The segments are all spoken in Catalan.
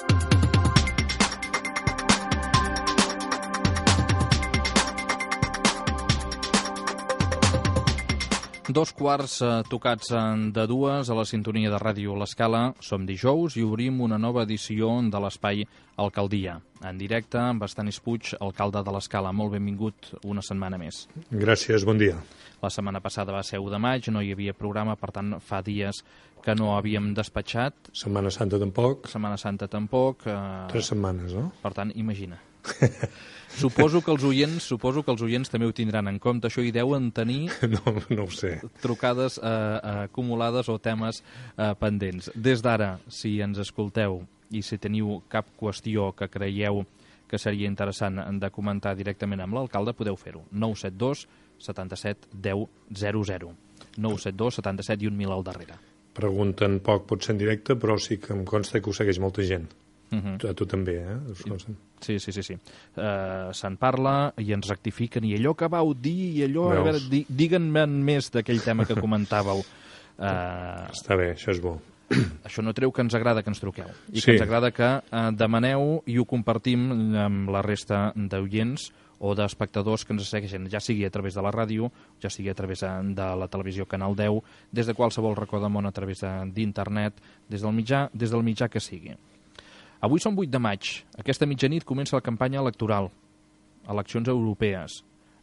Dos quarts tocats de dues a la sintonia de Ràdio L'Escala. Som dijous i obrim una nova edició de l'Espai Alcaldia. En directe amb Estanis Puig, alcalde de l'Escala. Molt benvingut una setmana més. Gràcies, bon dia. La setmana passada va ser 1 de maig, no hi havia programa, per tant fa dies que no havíem despatxat. Setmana Santa tampoc. Setmana Santa tampoc. 3 setmanes, no? Per tant, imagina. Suposo que els oients també ho tindran en compte, això, hi deuen tenir no ho sé. Trucades acumulades o temes pendents. Des d'ara, si ens escolteu i si teniu cap qüestió que creieu que seria interessant de comentar directament amb l'alcalde, podeu fer-ho. 972 77 10 00. 972 77 i 1000 al darrere. Pregunten poc, pot ser en directe, però sí que em consta que ho segueix molta gent. A tu també, Sí. Se'n parla i ens rectifiquen, i allò que vau dir, i allò... A veure, digue'm més d'aquell tema que comentàveu. Està bé, això és bo. Això no treu que ens agrada que ens truqueu. I que ens agrada que demaneu i ho compartim amb la resta d'oients o d'espectadors que ens segueixen, ja sigui a través de la ràdio, ja sigui a través de la televisió Canal 10, des de qualsevol racó del món, a través d'internet, des del mitjà que sigui. Avui som 8 de maig. Aquesta mitjanit comença la campanya electoral. Eleccions europees.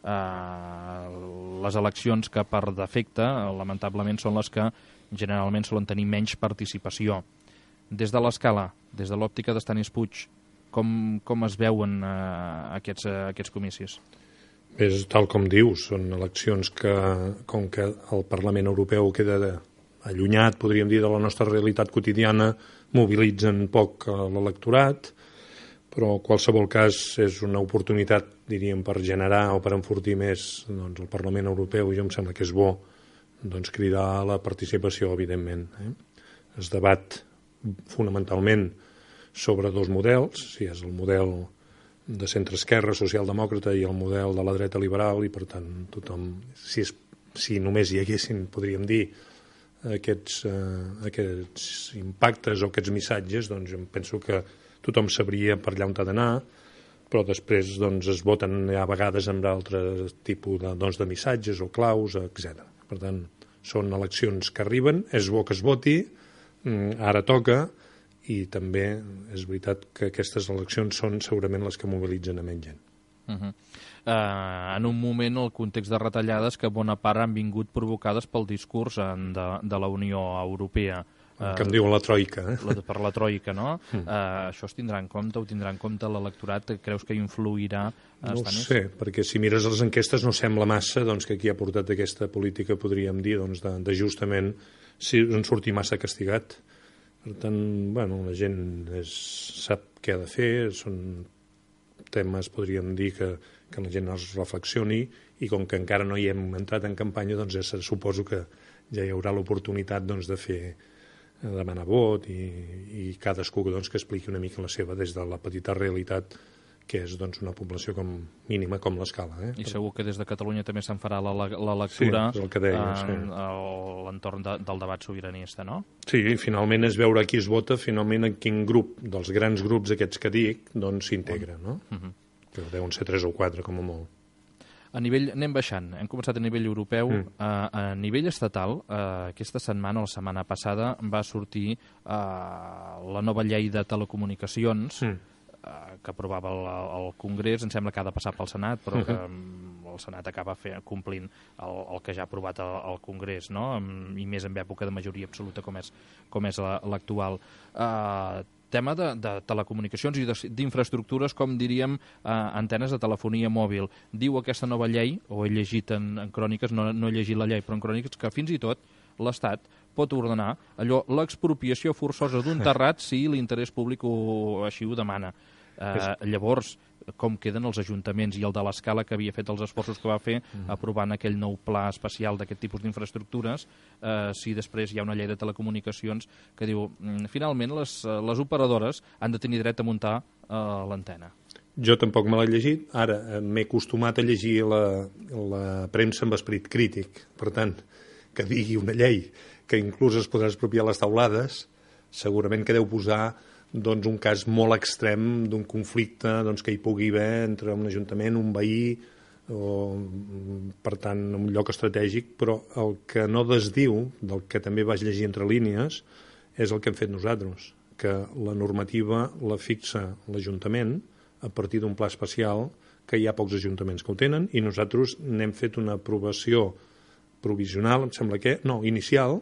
Les eleccions que per defecte, lamentablement, són les que generalment solen tenir menys participació. Des de l'Escala, des de l'òptica d'Estanis Puig, com es veuen aquests comicis? Bé, tal com dius, són eleccions que, com que el Parlament Europeu queda allunyat, podríem dir, de la nostra realitat quotidiana, mobilitzen poc l'electorat, però en qualsevol cas és una oportunitat, diríem, per generar o per enfortir més el Parlament Europeu, i jo em sembla que és bo cridar a la participació, evidentment. Es debat fonamentalment sobre dos models, si és el model de centre-esquerra, socialdemòcrata, i el model de la dreta liberal, i per tant tothom, si només hi haguessin, podríem dir, aquests impactes o aquests missatges, doncs jo penso que tothom sabria per allà on ha d'anar, però després es voten a vegades amb altres tipus de missatges o claus, etc. Per tant, són eleccions que arriben, és bo que es voti, ara toca, i també és veritat que aquestes eleccions són segurament les que mobilitzen a menys gent. En un moment el context de retallades que bona part han vingut provocades pel discurs de la Unió Europea. Que em diuen la troika. Per la troika, no? Això es tindrà en compte, ho tindrà en compte l'electorat? Creus que influirà? No ho sé, perquè si mires les enquestes no sembla massa que qui ha portat aquesta política, podríem dir, d'ajustament, en sortir massa castigat. Per tant, la gent sap què ha de fer, són temes, podríem dir, que la gent els reflexioni, i com que encara no hi hem entrat en campanya, suposo que ja hi haurà l'oportunitat de demanar vot, i cadascú que expliqui una mica la seva des de la petita realitat que és una població mínima com l'Escala. I segur que des de Catalunya també se'n farà la lectura a l'entorn del debat sobiranista, no? Sí, i finalment és veure qui es vota, finalment en quin grup dels grans grups aquests que dic s'integra, no? Que deuen ser 3 o 4 com a molt. A nivell, anem baixant, hem començat a nivell europeu, a nivell estatal, aquesta setmana o la setmana passada va sortir la nova llei de telecomunicacions que aprovava el Congrés, em sembla que ha de passar pel Senat, però que el Senat acaba complint el que ja ha aprovat el Congrés, no? I més en època de majoria absoluta com és l'actual. Tema de telecomunicacions i d'infraestructures, com diríem, antenes de telefonia mòbil. Diu aquesta nova llei, o he llegit en cròniques, no he llegit la llei, però en cròniques, que fins i tot l'Estat pot ordenar l'expropiació forçosa d'un terrat si l'interès públic així ho demana. Llavors, com queden els ajuntaments i el de l'Escala, que havia fet els esforços que va fer aprovant aquell nou pla especial d'aquest tipus d'infraestructures, si després hi ha una llei de telecomunicacions que diu, finalment les operadores han de tenir dret a muntar l'antena. Jo tampoc me l'he llegit, ara m'he acostumat a llegir la premsa amb esperit crític, per tant, que digui una llei que inclús es podrà expropiar les teulades, segurament que deu posar doncs, un cas molt extrem d'un conflicte doncs, que hi pugui haver entre un ajuntament, un veí, o, per tant, un lloc estratègic, però el que no desdiu, del que també vaig llegir entre línies, és el que hem fet nosaltres, que la normativa la fixa l'Ajuntament a partir d'un pla especial, que hi ha pocs ajuntaments que ho tenen, i nosaltres n'hem fet una aprovació provisional, em sembla que, no, inicial,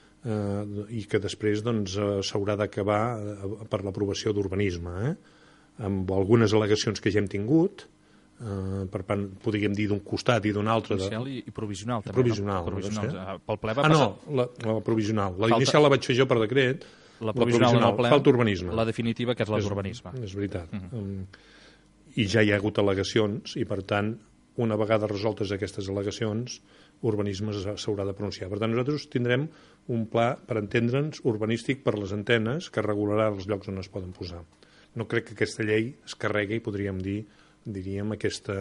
i que després doncs, s'haurà d'acabar per l'aprovació d'urbanisme, amb algunes al·legacions que ja hem tingut, per tant, podríem dir d'un costat i d'un altre. Inicial i provisional, també. Provisional. Pel ple va passar... la provisional. La inicial la vaig fer jo per decret, la provisional falta urbanisme. La definitiva, que és la d'urbanisme. És veritat. I ja hi ha hagut al·legacions, i per tant, una vegada resoltes aquestes al·legacions, urbanisme s'haurà de pronunciar. Per tant, nosaltres tindrem un pla, per entendre'ns, urbanístic per les antenes, que regularà els llocs on es poden posar. No crec que aquesta llei es carregui, podríem dir, diríem, aquesta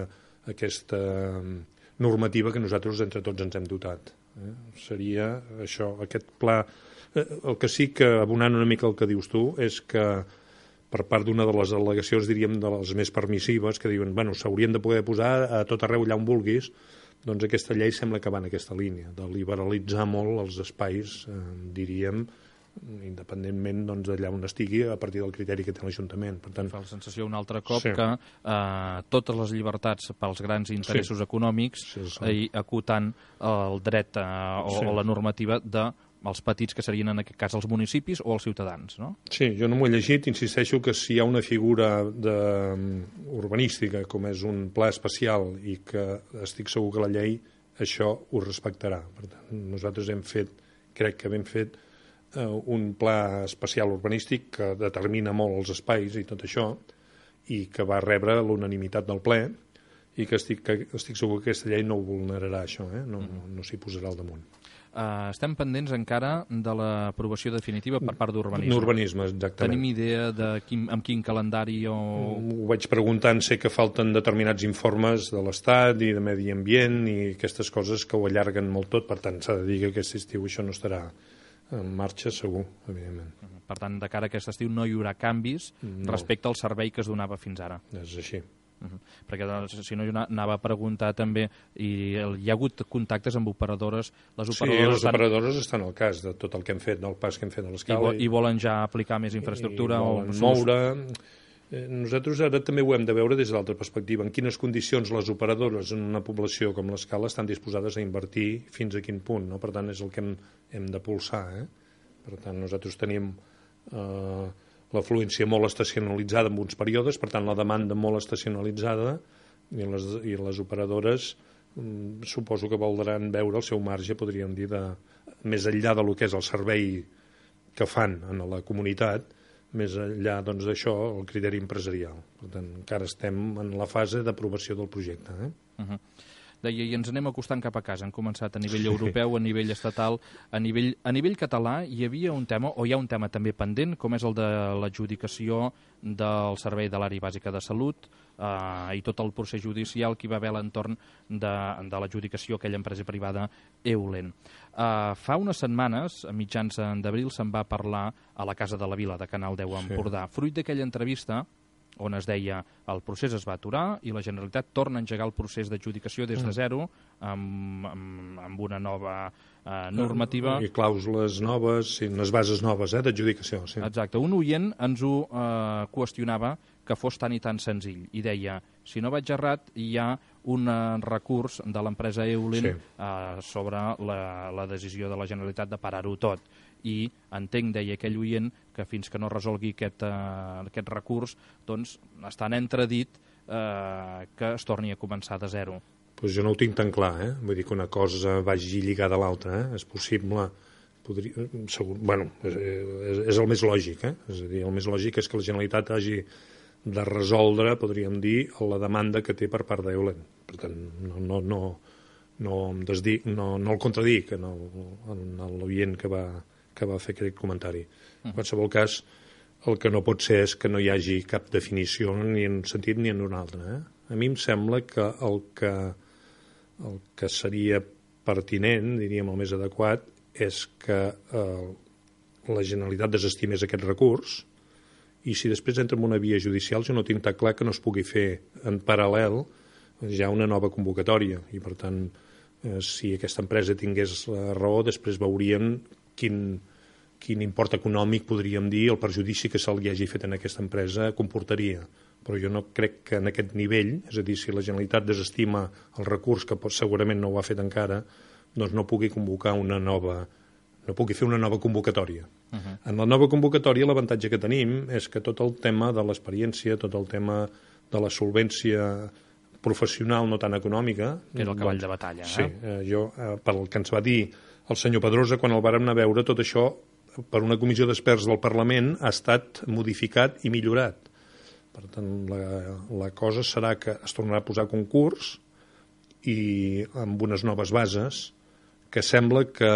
normativa que nosaltres entre tots ens hem dotat. Seria això, aquest pla. El que sí que, abonant una mica el que dius tu, és que per part d'una de les al·legacions, diríem, de les més permissives, que diuen, bueno, s'haurien de poder posar a tot arreu allà on vulguis, doncs aquesta llei sembla que va en aquesta línia, de liberalitzar molt els espais, diríem, independentment d'allà on estigui, a partir del criteri que té l'Ajuntament. Per tant, fa la sensació un altre cop que totes les llibertats pels grans interessos econòmics i acotant el dret o la normativa dels petits, que serien en aquest cas els municipis o els ciutadans, no? Sí, jo no m'ho he llegit, insisteixo que si hi ha una figura urbanística com és un pla especial i que estic segur que la llei això ho respectarà. Per tant, nosaltres crec que hem fet un pla especial urbanístic que determina molt els espais i tot això, i que va rebre l'unanimitat del ple, i que estic segur que aquesta llei no ho vulnerarà, això, no s'hi posarà al damunt. Estem pendents encara de l'aprovació definitiva per part d'urbanisme. D'urbanisme, exactament. Tenim idea de amb quin calendari o... Ho vaig preguntant, sé que falten determinats informes de l'Estat i de Medi Ambient i aquestes coses que ho allarguen molt tot, per tant s'ha de dir que aquest estiu això no estarà en marxa, segur, evidentment. Per tant, de cara a aquest estiu no hi haurà canvis respecte al servei que es donava fins ara. És així. Perquè si no jo anava a preguntar també, i hi ha hagut contactes amb operadores, les operadores estan al cas de tot el que hem fet, del pas que hem fet a l'escala, i volen ja aplicar més infraestructura, i volen moure. Nosaltres ara també ho hem de veure des de l'altra perspectiva, en quines condicions les operadores en una població com l'Escala estan disposades a invertir, fins a quin punt, no? Per tant, és el que hem de pulsar, Per tant, nosaltres tenim l'afluència molt estacionalitzada en uns períodes, per tant la demanda molt estacionalitzada, i les operadores suposo que voldran veure el seu marge, podríem dir, més enllà del que és el servei que fan a la comunitat, més enllà d'això, el criteri empresarial. Per tant, encara estem en la fase d'aprovació del projecte. Deia, i ens anem acostant cap a casa. Han començat a nivell europeu, a nivell estatal, a nivell català hi havia un tema, o hi ha un tema també pendent, com és el de l'adjudicació del servei de l'àrea bàsica de salut i tot el procés judicial que hi va haver a l'entorn de l'adjudicació a aquella empresa privada Eulen. Fa unes setmanes, a mitjans d'abril, se'n va parlar a la Casa de la Vila de Canal 10 a Empordà. Fruit d'aquella entrevista, on es deia el procés es va aturar i la Generalitat torna a engegar el procés d'adjudicació des de zero amb una nova normativa. I clàusules noves, i unes bases noves d'adjudicació. Sí. Exacte. Un oient ens ho qüestionava que fos tan i tan senzill i deia, si no vaig errat, hi ha un recurs de l'empresa Eulen sobre la decisió de la Generalitat de parar-ho tot. I entenc, deia aquell oient, que fins que no resolgui aquest recurs, doncs està en entredit que es torni a començar de zero. Pues jo no ho tinc tan clar, Vull dir que una cosa vagi lligada a l'altra, És possible, bueno, és el més lògic, És a dir, el més lògic és que la Generalitat hagi de resoldre, podríem dir, la demanda que té per part d'Eulen. Per tant, no el contradic en l'oient que va fer aquest comentari. En qualsevol cas, el que no pot ser és que no hi hagi cap definició ni en un sentit ni en un altre. A mi em sembla que el que seria pertinent, diríem el més adequat, és que la Generalitat desestimés aquest recurs i si després entra en una via judicial jo no tinc tan clar que no es pugui fer en paral·lel ja una nova convocatòria, i per tant si aquesta empresa tingués la raó, després veurien quin import econòmic, podríem dir, el perjudici que se li hagi fet en aquesta empresa comportaria. Però jo no crec que en aquest nivell, és a dir, si la Generalitat desestima el recurs, que segurament no ho ha fet encara, doncs no pugui convocar no pugui fer una nova convocatòria. En la nova convocatòria l'avantatge que tenim és que tot el tema de l'experiència, tot el tema de la solvència professional, no tan econòmica... Que era el cavall de batalla. Sí, jo, pel que ens va dir el senyor Pedrosa, quan el vàrem anar a veure, tot això, per una comissió d'experts del Parlament, ha estat modificat i millorat. Per tant, la cosa serà que es tornarà a posar a concurs i amb unes noves bases que sembla que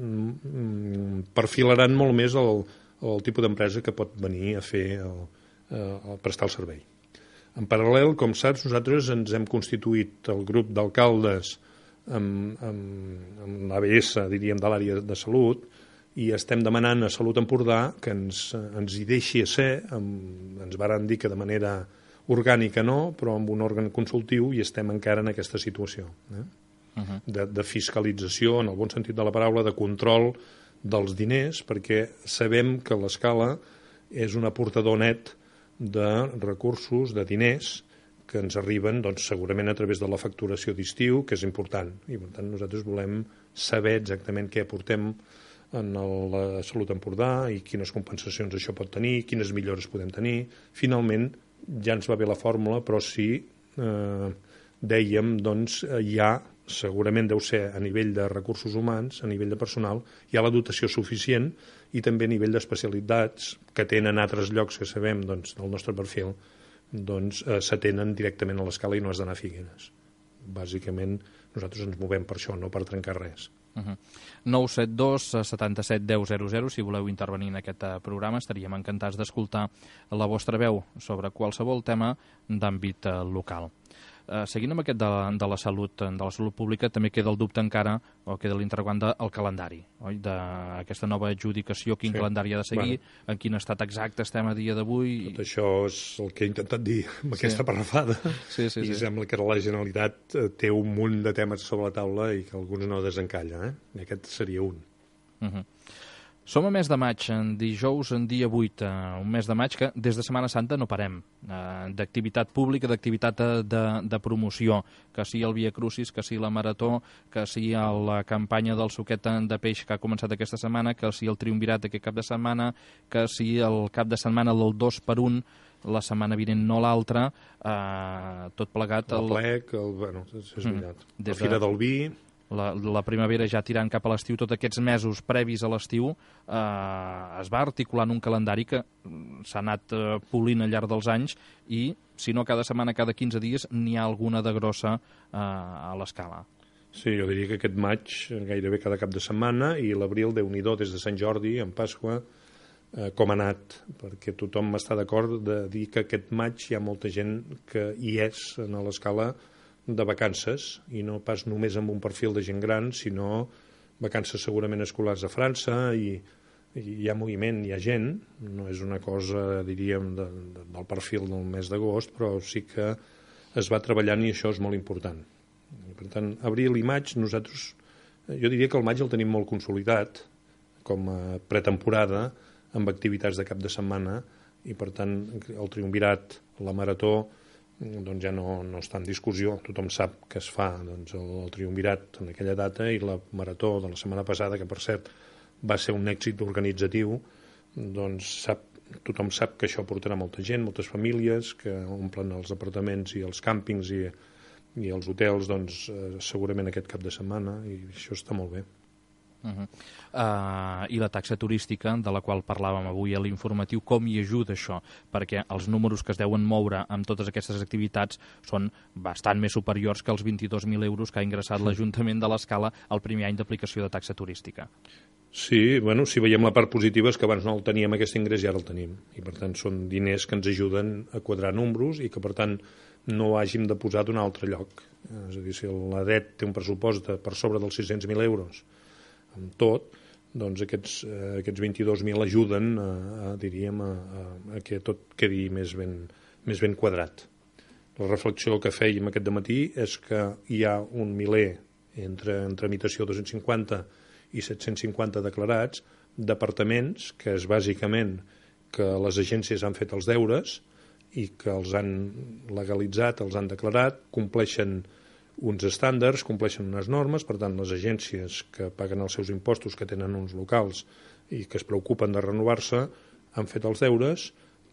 perfilaran molt més el tipus d'empresa que pot venir a fer a prestar el servei. En paral·lel, com saps, nosaltres ens hem constituït el grup d'alcaldes amb l'ABS, diríem, de l'àrea de salut, i estem demanant a Salut Empordà que ens hi deixi ser, ens varen dir que de manera orgànica no, però amb un òrgan consultiu, i estem encara en aquesta situació de fiscalització, en el bon sentit de la paraula, de control dels diners, perquè sabem que l'escala és un aportador net de recursos, de diners, que ens arriben doncs, segurament a través de la facturació d'estiu, que és important. I per tant nosaltres volem saber exactament què aportem en la Salut Empordà i quines compensacions això pot tenir, quines millores podem tenir. Finalment, ja ens va bé la fórmula, però sí, dèiem, doncs, segurament deu ser a nivell de recursos humans, a nivell de personal, hi ha la dotació suficient i també a nivell d'especialitats que tenen altres llocs que sabem doncs, del nostre perfil, doncs s'atenen directament a l'escala i no has d'anar a Figueres. Bàsicament nosaltres ens movem per això, no per trencar res. 972 77 10 00, si voleu intervenir en aquest programa, estaríem encantats d'escoltar la vostra veu sobre qualsevol tema d'àmbit local. Seguint amb aquest de la salut pública, també queda el dubte encara, o queda l'interrogant del calendari, oi? D'aquesta nova adjudicació, quin calendari ha de seguir, en quin estat exacte estem a dia d'avui... Tot això és el que he intentat dir amb aquesta parrafada, i sembla que la Generalitat té un munt de temes sobre la taula i que alguns no desencalla, i aquest seria un. Som a mes de maig, en dijous, en dia 8, un mes de maig que des de Setmana Santa no parem, d'activitat pública, d'activitat de promoció, que sigui el Via Crucis, que sigui la Marató, que sigui la campanya del suquet de peix que ha començat aquesta setmana, que sigui el Triumvirat aquest cap de setmana, que sigui el cap de setmana del 2x1, la setmana vinent no l'altra, tot plegat... El plec, bueno, és veritat. La Fira del Vi... La primavera ja tirant cap a l'estiu, tots aquests mesos previs a l'estiu es va articulant un calendari que s'ha anat polint al llarg dels anys i, si no cada setmana, cada 15 dies, n'hi ha alguna de grossa a l'escala. Sí, jo diria que aquest maig gairebé cada cap de setmana, i l'abril, Déu-n'hi-do, des de Sant Jordi, en Pasqua, com ha anat, perquè tothom està d'acord de dir que aquest maig hi ha molta gent que hi és a l'escala de vacances, i no pas només amb un perfil de gent gran, sinó vacances segurament escolars a França, i hi ha moviment, hi ha gent, no és una cosa, diríem, del perfil del mes d'agost, però sí que es va treballant i això és molt important. Per tant, abril i maig, nosaltres, jo diria que el maig el tenim molt consolidat, com a pretemporada, amb activitats de cap de setmana, i per tant el Triumvirat, la Marató, doncs ja no està en discussió. Tothom sap que es fa doncs, el Triumvirat en aquella data, i la Marató de la setmana passada, que per cert va ser un èxit organitzatiu, doncs tothom sap que això portarà molta gent, moltes famílies que omplen els apartaments i els càmpings i els hotels, doncs segurament aquest cap de setmana, i això està molt bé. I la taxa turística, de la qual parlàvem avui a l'informatiu, com hi ajuda això? Perquè els números que es deuen moure amb totes aquestes activitats són bastant més superiors que els 22.000 euros que ha ingressat l'Ajuntament de l'Escala el primer any d'aplicació de taxa turística. Sí, bueno, si veiem la part positiva és que abans no el teníem aquest ingrés i ara el tenim, i per tant són diners que ens ajuden a quadrar números i que per tant no hàgim de posar d'un altre lloc. És a dir, si l'ADET té un pressupost per sobre dels 600.000 euros amb tot, doncs aquests 22.000 ajuden diríem, a que tot quedi més ben quadrat. La reflexió que fèiem aquest dematí és que hi ha un miler en tramitació 250 i 750 declarats, departaments que és bàsicament que les agències han fet els deures i que els han legalitzat, els han declarat, compleixen uns estàndards, compleixen unes normes, per tant les agències que paguen els seus impostos, que tenen uns locals i que es preocupen de renovar-se, han fet els deures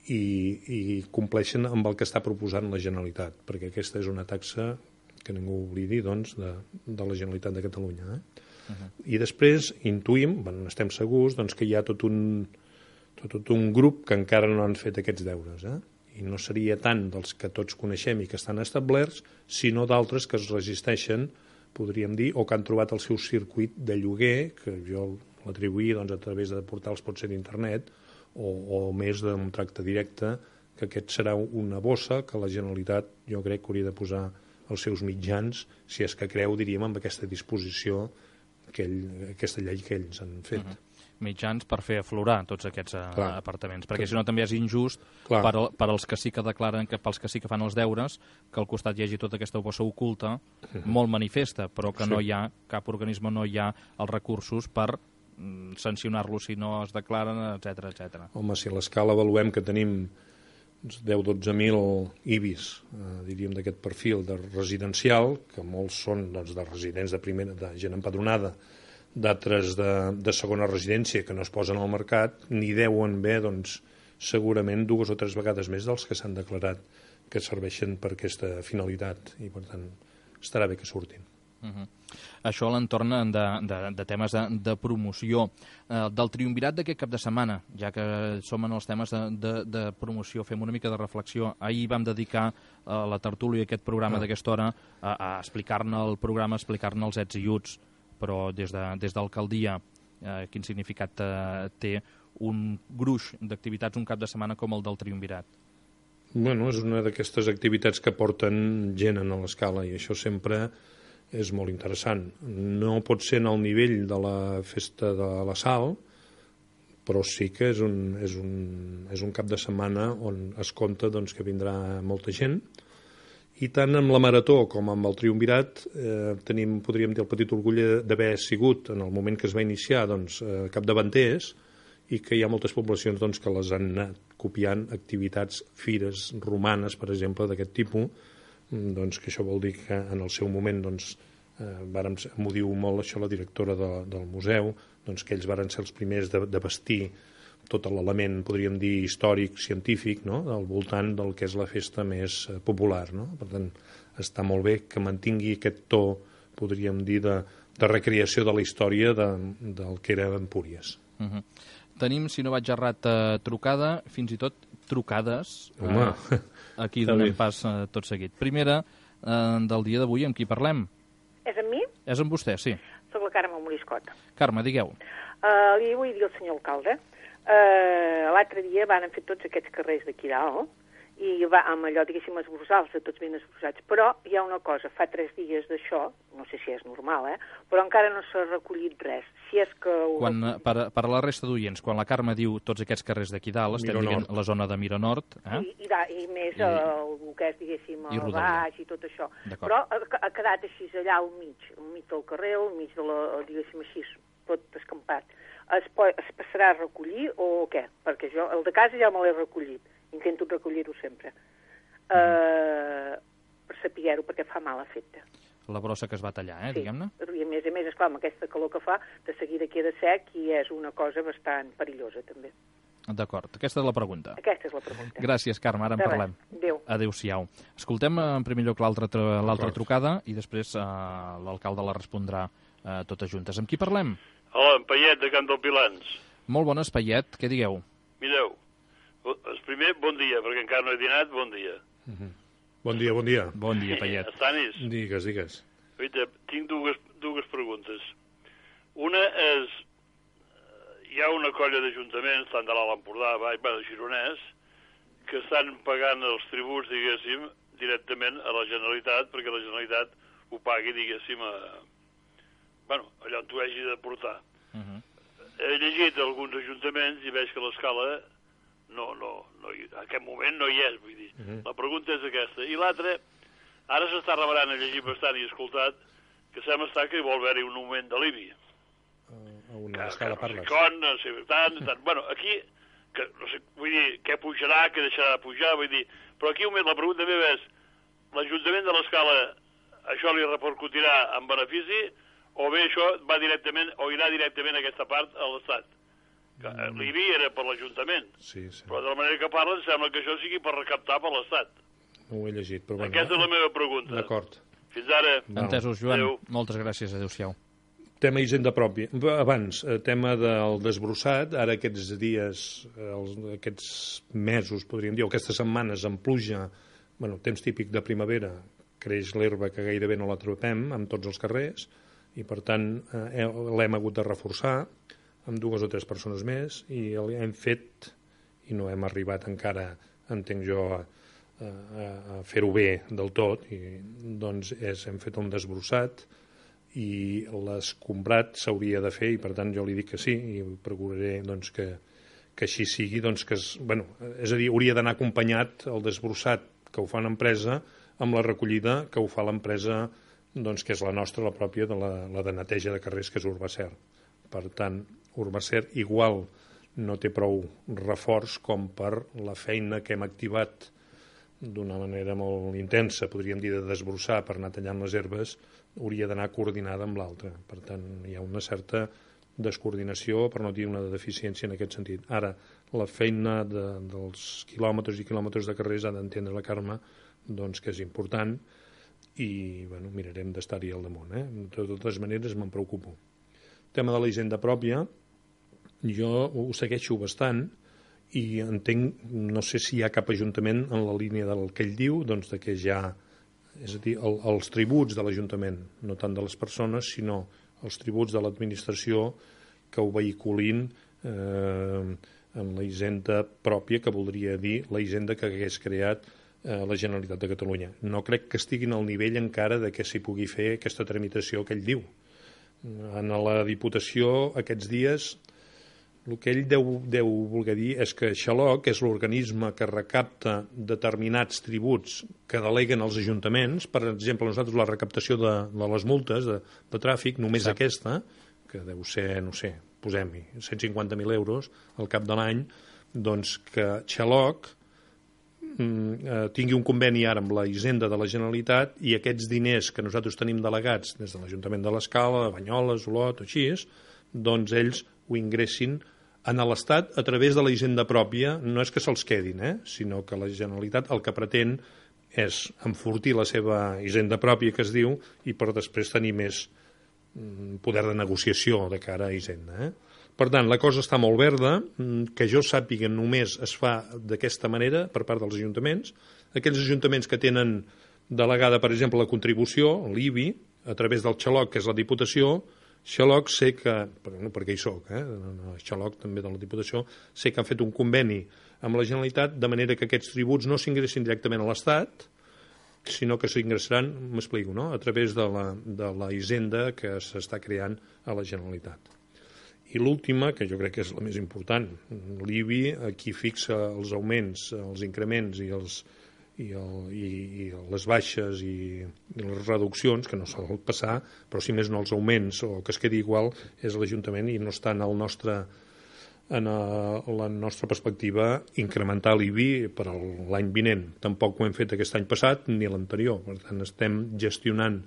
i compleixen amb el que està proposant la Generalitat, perquè aquesta és una taxa que ningú oblidi, doncs, de la Generalitat de Catalunya. I després intuïm, estem segurs, doncs, que hi ha tot un grup que encara no han fet aquests deures, i no seria tant dels que tots coneixem i que estan establerts, sinó d'altres que es resisteixen, podríem dir, o que han trobat el seu circuit de lloguer, que jo l'atribuïa doncs, a través de portals, pot ser d'internet, o més d'un tracte directe, que aquest serà una bossa que la Generalitat, jo crec que hauria de posar els seus mitjans, si és que creu, diríem, amb aquesta disposició, aquesta llei que ells han fet. Mitjans per fer aflorar tots aquests apartaments, perquè si no també és injust per als que sí que declaren, pels que sí que fan els deures, que al costat hi hagi tota aquesta bossa oculta, molt manifesta, però que no hi ha cap organisme, no hi ha els recursos per sancionar-los si no es declaren, etc. Home, si a l'escala avaluem que tenim 10-12.000 IBIs, diríem, d'aquest perfil de residencial, que molts són de residents de primera, de gent empadronada, d'altres de segona residència que no es posen al mercat, n'hi deuen bé, doncs, segurament 2 o 3 vegades més dels que s'han declarat que serveixen per aquesta finalitat, i per tant estarà bé que surtin. Això a l'entorn de temes de promoció. Del triumvirat d'aquest cap de setmana, ja que som en els temes de promoció, fem una mica de reflexió. Ahir vam dedicar la tertúlia, aquest programa d'aquesta hora, a explicar-ne el programa, a explicar-ne els ets i uts, però des d'alcaldia quin significat té un gruix d'activitats un cap de setmana com el del triumvirat? Bueno, és una d'aquestes activitats que porten gent a l'escala, i això sempre és molt interessant. No pot ser en el nivell de la festa de la Sal, però sí que és un cap de setmana on es compta doncs, que vindrà molta gent, i tant amb la Marató com amb el Triumvirat tenim, podríem dir, el petit orgull d'haver sigut, en el moment que es va iniciar, doncs, capdavanters, i que hi ha moltes poblacions doncs, que les han anat copiant, activitats, fires romanes, per exemple, d'aquest tipus, doncs, que això vol dir que en el seu moment doncs, m'ho diu molt això la directora del museu, doncs, que ells varen ser els primers de vestir tot l'element, podríem dir, històric, científic, no?, al voltant del que és la festa més popular, no? Per tant, està molt bé que mantingui aquest to, podríem dir, de recreació de la història del que era Empúries. Tenim, si no vaig errat, trucada, fins i tot trucades. Aquí donem pas tot seguit. Primera del dia d'avui, amb qui parlem? És amb mi? És amb vostè, sí. Soc la Carme Moriscota. Carme, digueu. Li vull dir al senyor alcalde, l'altre dia van fer tots aquests carrers d'aquí dalt, i va amb allò, diguéssim, esborzals, de tots ben esborzats. Però hi ha una cosa, fa 3 dies d'això, no sé si és normal, però encara no s'ha recollit res. Si és que... Per a la resta d'oients, quan la Carme diu tots aquests carrers d'aquí dalt, estem dient la zona de Miranord. I més el que és, diguéssim, el baix i tot això. Però ha quedat així allà al mig del carrer, al mig de la, diguéssim així, tot escampat. Es passarà a recollir o què? Perquè jo, el de casa ja me l'he recollit. Intento recollir-ho sempre. Per saber-ho, perquè fa mal efecte. La brossa que es va tallar, diguem-ne? Sí, i a més, esclar, amb aquesta calor que fa, de seguida queda sec i és una cosa bastant perillosa, també. D'acord, aquesta és la pregunta. Aquesta és la pregunta. Gràcies, Carme, ara en parlem. Adéu. Adéu-siau. Escoltem en primer lloc l'altra trucada i després l'alcalde la respondrà totes juntes. Amb qui parlem? Hola, en Payet, de Camp del Pilans. Molt bones, Payet, què digueu? Mireu, primer, bon dia, perquè encara no he dinat, bon dia. Bon dia, bon dia. Bon dia, Payet. Estanis? Digues. Oita, tinc dues preguntes. Una és, hi ha una colla d'ajuntaments, tant de l'Alt Empordà, de Gironès, que estan pagant els tributs, diguéssim, directament a la Generalitat, perquè la Generalitat ho pagui, diguéssim, allò on t'ho hagi de portar. he llegit alguns ajuntaments i veig que l'escala en aquest moment no hi és, vull dir. La pregunta és aquesta. I l'altra, ara s'està revelant, he llegit bastant i escoltat, que sembla estar que hi vol haver-hi un augment de l'IBI. A una escala parles. No sé tant. Bueno, aquí, no sé, vull dir, què pujarà, què deixarà de pujar, vull dir, però aquí la pregunta meva és, l'Ajuntament de l'Escala, això li repercutirà en benefici, o bé això va directament, o irà directament a aquesta part a l'Estat? L'IBI era per l'Ajuntament, però de la manera que parlen sembla que això sigui per recaptar per l'Estat. No ho he llegit, però bueno. Aquesta és la meva pregunta. D'acord. Fins ara. Entesos, Joan. Moltes gràcies. Adéu-siau. Tema hisenda pròpia. Abans, tema del desbrossat, ara aquests dies, aquests mesos, podríem dir, o aquestes setmanes amb pluja, temps típic de primavera, creix l'herba que gairebé no la trobem en tots els carrers, i per tant l'hem hagut de reforçar amb 2 o 3 persones més, i hem fet, i no hem arribat encara, entenc jo, a fer-ho bé del tot, i doncs hem fet un desbrossat, i l'escombrat s'hauria de fer, i per tant jo li dic que sí, i procuraré que així sigui, és a dir, hauria d'anar acompanyat el desbrossat que ho fa una empresa amb la recollida que ho fa l'empresa que és la nostra, la pròpia, la de neteja de carrers, que és Urbacer. Per tant, Urbacer igual no té prou reforç com per la feina que hem activat d'una manera molt intensa, podríem dir, de desbrossar per anar tallant les herbes, hauria d'anar coordinada amb l'altra. Per tant, hi ha una certa descoordinació, per no dir una deficiència en aquest sentit. Ara, la feina dels quilòmetres i quilòmetres de carrers ha d'entendre la Carme que és important, i mirarem d'estar-hi al damunt. De totes maneres, me'n preocupo. El tema de la hisenda pròpia, jo ho segueixo bastant, i entenc, no sé si hi ha cap ajuntament en la línia del que ell diu, de que ja, és a dir, els tributs de l'Ajuntament, no tant de les persones, sinó els tributs de l'administració que ho vehiculin en la hisenda pròpia, que voldria dir la hisenda que hagués creat la Generalitat de Catalunya. No crec que estiguin al nivell encara de que s'hi pugui fer aquesta tramitació que ell diu. En la Diputació, aquests dies, el que ell deu voler dir és que Xaloc és l'organisme que recapta determinats tributs que deleguen els ajuntaments. Per exemple, nosaltres la recaptació de les multes de tràfic, només aquesta, que deu ser, no sé, posem-hi, 150.000 euros al cap de l'any, que Xaloc tingui un conveni ara amb la Hisenda de la Generalitat, i aquests diners que nosaltres tenim delegats des de l'Ajuntament de l'Escala, Banyoles, Olot o així, ells ho ingressin en l'Estat a través de la hisenda pròpia. No és que se'ls quedin, sinó que la Generalitat el que pretén és enfortir la seva hisenda pròpia, que es diu, i per després tenir més poder de negociació de cara a hisenda. Per tant, la cosa està molt verda, que jo sàpiga només es fa d'aquesta manera per part dels ajuntaments. Aquells ajuntaments que tenen delegada, per exemple, la contribució, l'IBI, a través del Xaloc, que és la Diputació, Xaloc sé que, perquè hi soc, Xaloc també de la Diputació, sé que han fet un conveni amb la Generalitat de manera que aquests tributs no s'ingressin directament a l'Estat, sinó que s'ingressaran, m'explico, a través de la hisenda que s'està creant a la Generalitat. I l'última, que jo crec que és la més important, l'IBI, aquí fixa els augments, els increments i les baixes i les reduccions, que no s'ha de passar, però si més no els augments o que es quedi igual, és l'Ajuntament, i no està en la nostra perspectiva incrementar l'IBI per l'any vinent. Tampoc ho hem fet aquest any passat ni l'anterior. Per tant, estem gestionant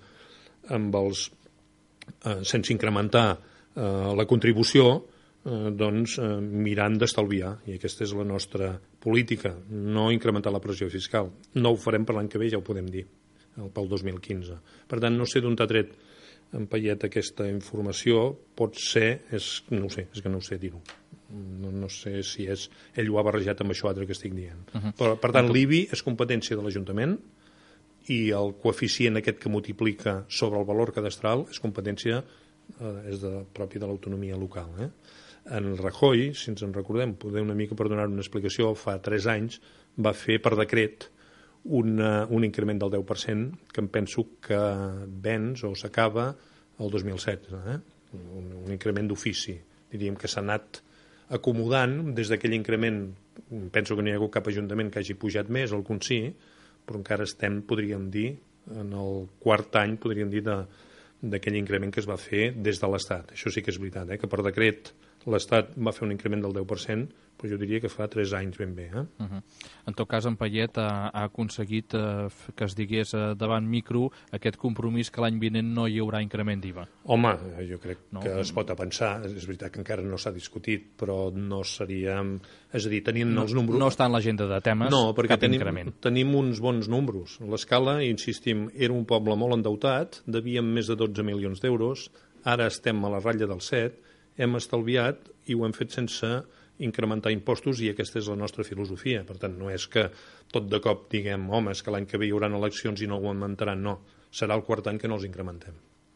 sense incrementar la contribució, mirant d'estalviar, i aquesta és la nostra política, no incrementar la pressió fiscal. No ho farem per l'any que ve, ja ho podem dir, pel 2015. Per tant, no sé d'on t'ha tret en Payet aquesta informació, pot ser, no ho sé, és que no ho sé dir-ho. No sé si ell ho ha barrejat amb això altre que estic dient. Però, per tant, l'IBI és competència de l'Ajuntament, i el coeficient aquest que multiplica sobre el valor cadastral és competència propi de l'autonomia local. En Rajoy, si ens en recordem, poder una mica per donar una explicació, fa 3 anys va fer per decret un increment del 10% que em penso que venç o s'acaba el 2016. Un increment d'ofici diríem que s'ha anat acomodant des d'aquell increment. Penso que no hi ha hagut cap ajuntament que hagi pujat més, algun sí, però encara estem, podríem dir, en el quart any, podríem dir, d'aquell increment que es va fer des de l'Estat. Això sí que és veritat, que per decret l'Estat va fer un increment del 10%, però jo diria que fa 3 anys ben bé. En tot cas, en Payet ha aconseguit que es digués davant micro aquest compromís que l'any vinent no hi haurà increment d'IVA. Home, jo crec que es pot pensar. És veritat que encara no s'ha discutit, però no seria... És a dir, tenint els números... No està en l'agenda de temes cap increment. Tenim uns bons números. L'Escala, insistim, era un poble molt endeutat, devíem més de 12 milions d'euros, ara estem a la ratlla del 7, hem estalviat i ho hem fet sense incrementar impostos i aquesta és la nostra filosofia. Per tant, no és que tot de cop diguem, home, és que l'any que ve hi haurà eleccions i no ho augmentaran. No, serà el quart any que no els incrementem.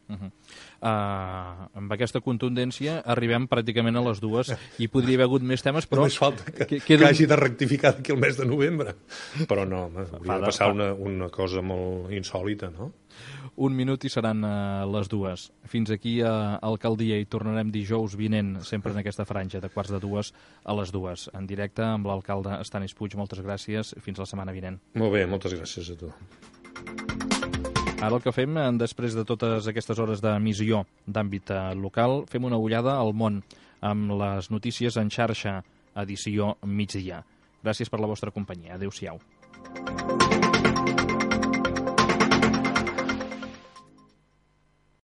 Amb aquesta contundència arribem pràcticament a les 2 i podria haver hagut més temes, però... Només falta que hagi de rectificar d'aquí el mes de novembre. Però no, hauria de passar una cosa molt insòlita, no? 1 minut i seran les 2. Fins aquí a Alcaldia i tornarem dijous vinent, sempre en aquesta franja de 1:45 a les 2. En directe amb l'alcalde Estanis Puig. Moltes gràcies. Fins la setmana vinent. Molt bé, moltes gràcies a tu. Ara el que fem, després de totes aquestes hores d'emissió d'àmbit local, fem una ullada al món amb les notícies en xarxa, edició migdia. Gràcies per la vostra companyia. Adéu-siau.